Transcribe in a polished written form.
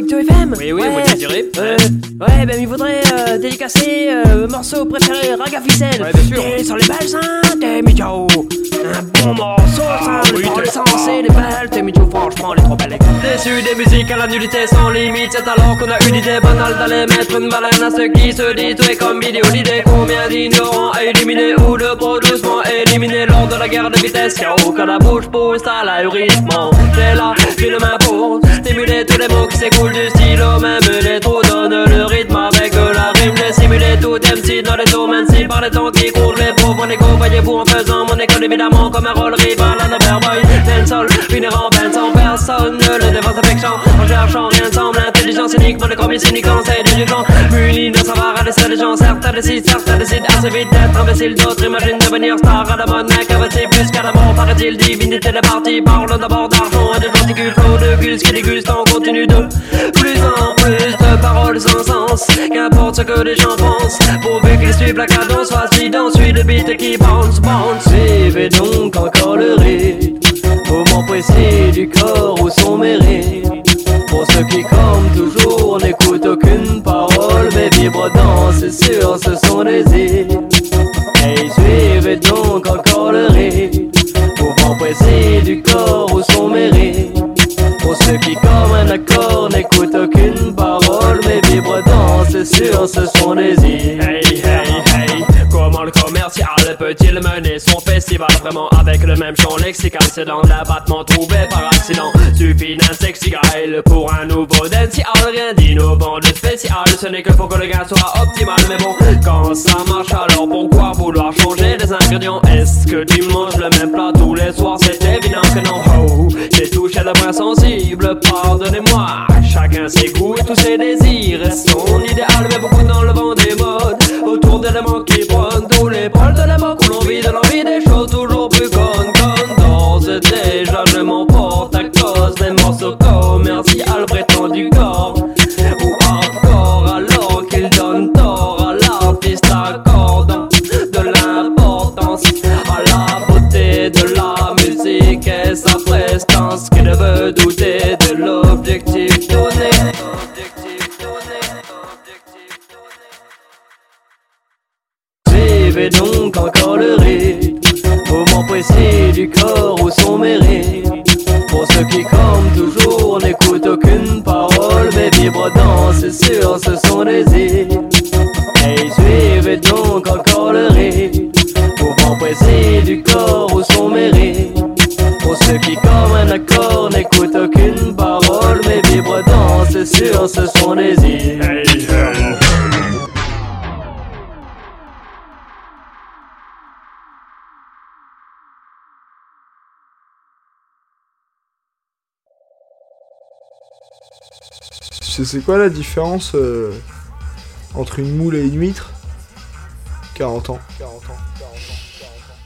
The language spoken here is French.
avec Joe FM. Oui, moi je dirais. Ouais, ben il faudrait dédicacer morceau préféré, Ragaficelle. Ouais, bien sûr. T'es sur les balles, hein, t'es Mijo. Un bon morceau, ça, oui, les paroles t'es- sensées, les balles, t'es Mijo, franchement, les trop belles. Déçu des musiques à la nullité sans limite, c'est alors qu'on a une idée banale d'aller mettre une baleine à ceux qui se disent tout est comme vidéo l'idée. Combien d'ignorants à éliminer ou de pro doucement éliminer lors de la guerre de vitesse. Y'a aucun la bouche pousse à l'ahurissement. J'ai la file main pour stimuler tous les mots qui s'écoulent du stylo. Même les trous donnent le rythme avec la rime. J'ai simulé tout MC dans les tours, même si par les temps qui courent les pauvres négo. Voyez-vous en faisant mon école évidemment comme un rôle rival à Never Boy. Dancehall, finir en band sans personne ne le défense avec chant. En cherchant rien ne semble intelligence uniquement les premiers cyniques conseils des gens. Munis d'un savoir à laisser les gens. Certains décident assez vite d'être imbéciles. D'autres imaginent devenir star à la mode. Mec, c'est plus qu'à la mort, paraît-il. Divinité des parties, parlons d'abord d'argent et de particules. Flow de gus qui déguste en continu de plus en plus de paroles sans sens. Qu'importe ce que les gens pensent, pourvu qu'ils suivent la cadence, facile ensuite le beat qui bounce. Suivez donc encore le rythme, moment précis du corps ou son mérite. Pour ceux qui comme toujours n'écoutent aucune parole mais vibrent dans, c'est sûr ce sont des îles. Hey, suivez donc encore le rythme, mouvement précis du corps ou son mérite. Pour ceux qui comme un accord n'écoutent aucune parole mais vibrent dans, c'est sûr ce sont des îles. Hey, comment le commercial peut-il mener son festival vraiment avec le même champ lexical? C'est dans l'abattement trouvé par accident. Suffit d'un sexy guy pour un nouveau dancehall. Rien d'innovant de spécial, ce n'est que pour que le gain soit optimal. Mais bon, quand ça marche alors pourquoi vouloir changer les ingrédients? Est-ce que tu manges le même plat tous les soirs? C'est évident que non. Oh, j'ai touché le point sensible, pardonnez-moi. Chacun ses goûts et tous ses désirs et son idéal, mais beaucoup dans le vent des modes. Autour d'éléments qui prônent tous les pôles de l'époque où l'envie des choses toujours plus connes. D'ores et déjà je m'emporte à cause des morceaux commerciaux prétendus corps ou hardcore, alors qu'ils donnent tort à l'artiste accordant de l'importance à la beauté de la musique et sa prestance. Qui ne veut douter de l'objectif donné? Suivez donc encore le rythme, moment précis du corps ou son mérite. Pour ceux qui comme toujours n'écoutent aucune parole mais vibrent dans, c'est sûr ce sont des îles. Hey, suivez donc encore le rythme, mouvement précis du corps ou son mérite. Pour ceux qui comme un accord n'écoutent aucune parole mais vibrent dans, c'est sûr ce sont des îles. Hey. C'est quoi la différence entre une moule et une huître? 40 ans.